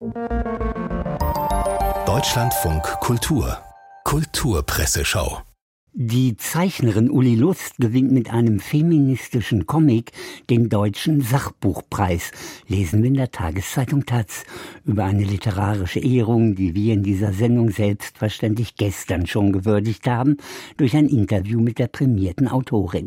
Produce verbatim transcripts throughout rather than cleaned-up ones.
Deutschlandfunk Kultur Kulturpresseschau. Die Zeichnerin Uli Lust gewinnt mit einem feministischen Comic den Deutschen Sachbuchpreis, lesen wir in der Tageszeitung Taz, über eine literarische Ehrung, die wir in dieser Sendung selbstverständlich gestern schon gewürdigt haben, durch ein Interview mit der prämierten Autorin.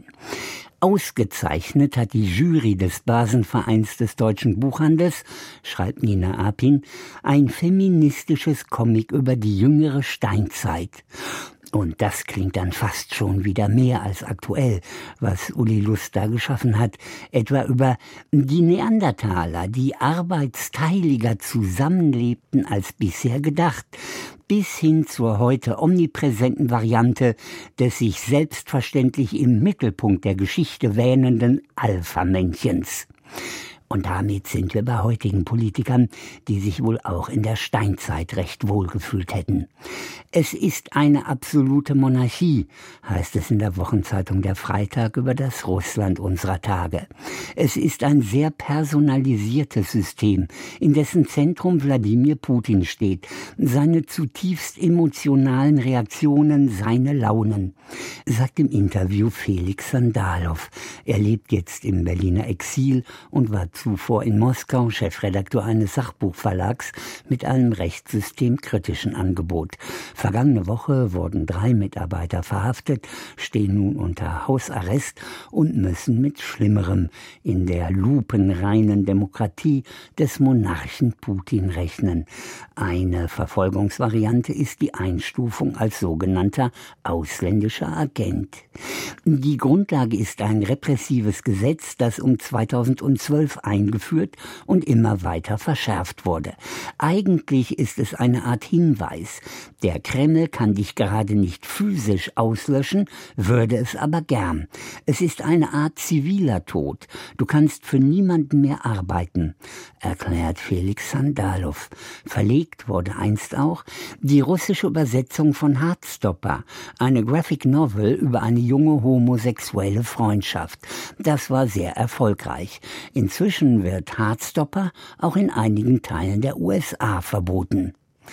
Ausgezeichnet hat die Jury des Basenvereins des deutschen Buchhandels, schreibt Nina Apin, ein feministisches Comic über die jüngere Steinzeit. Und das klingt dann fast schon wieder mehr als aktuell, was Uli Lust da geschaffen hat, etwa über die Neandertaler, die arbeitsteiliger zusammenlebten als bisher gedacht, bis hin zur heute omnipräsenten Variante des sich selbstverständlich im Mittelpunkt der Geschichte wähnenden Alpha-Männchens. Und damit sind wir bei heutigen Politikern, die sich wohl auch in der Steinzeit recht wohlgefühlt hätten. Es ist eine absolute Monarchie, heißt es in der Wochenzeitung Der Freitag über das Russland unserer Tage. Es ist ein sehr personalisiertes System, in dessen Zentrum Wladimir Putin steht, seine zutiefst emotionalen Reaktionen, seine Launen, sagt im Interview Felix Sandalow. Er lebt jetzt im Berliner Exil und war zuvor in Moskau Chefredakteur eines Sachbuchverlags mit einem rechtssystemkritischen Angebot. Vergangene Woche wurden drei Mitarbeiter verhaftet, stehen nun unter Hausarrest und müssen mit Schlimmerem in der lupenreinen Demokratie des Monarchen Putin rechnen. Eine Verfolgungsvariante ist die Einstufung als sogenannter ausländischer Agent. Die Grundlage ist ein repressives Gesetz, das um zweitausendzwölf eingeführt und immer weiter verschärft wurde. Eigentlich ist es eine Art Hinweis. Der Kreml kann dich gerade nicht physisch auslöschen, würde es aber gern. Es ist eine Art ziviler Tod. Du kannst für niemanden mehr arbeiten, erklärt Felix Sandalow. Verlegt wurde einst auch die russische Übersetzung von Heartstopper, eine Graphic Novel über eine junge homosexuelle Freundschaft. Das war sehr erfolgreich. Inzwischen wird Heartstopper auch in einigen Teilen der U S A verboten.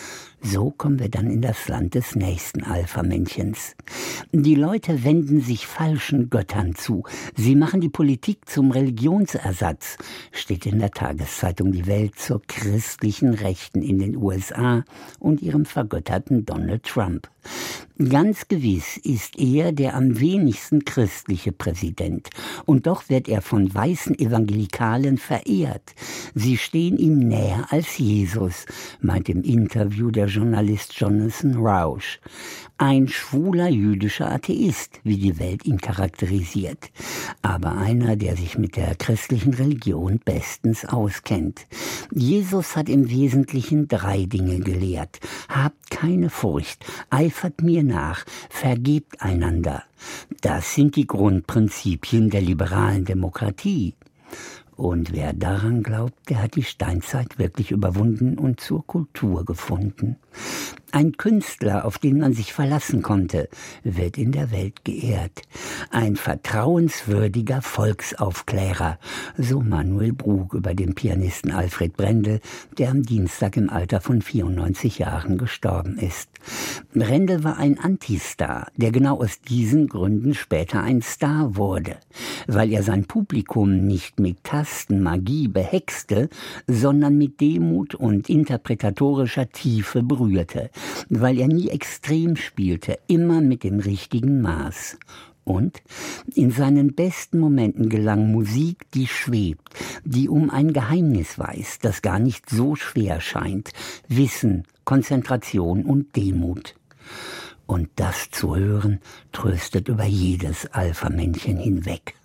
So kommen wir dann in das Land des nächsten Alpha-Männchens. Die Leute wenden sich falschen Göttern zu. Sie machen die Politik zum Religionsersatz, steht in der Tageszeitung Die Welt zur christlichen Rechten in den U S A und ihrem vergötterten Donald Trump. Ganz gewiss ist er der am wenigsten christliche Präsident. Und doch wird er von weißen Evangelikalen verehrt. Sie stehen ihm näher als Jesus, meint im Interview der Journalist Jonathan Rauch. Ein schwuler jüdischer Atheist, wie die Welt ihn charakterisiert. Aber einer, der sich mit der christlichen Religion bestens auskennt. Jesus hat im Wesentlichen drei Dinge gelehrt. Habt keine Furcht, eifert mir nach, vergebt einander. Das sind die Grundprinzipien der liberalen Demokratie. Und wer daran glaubt, der hat die Steinzeit wirklich überwunden und zur Kultur gefunden. Ein Künstler, auf den man sich verlassen konnte, wird in der Welt geehrt. Ein vertrauenswürdiger Volksaufklärer, so Manuel Brug über den Pianisten Alfred Brendel, der am Dienstag im Alter von vierundneunzig Jahren gestorben ist. Brendel war ein Antistar, der genau aus diesen Gründen später ein Star wurde, weil er sein Publikum nicht mit Tastenmagie behexte, sondern mit Demut und interpretatorischer Tiefe berührte, weil er nie extrem spielte, immer mit dem richtigen Maß. Und in seinen besten Momenten gelang Musik, die schwebt, die um ein Geheimnis weiß, das gar nicht so schwer scheint. Wissen, Konzentration und Demut. Und das zu hören, tröstet über jedes Alpha-Männchen hinweg.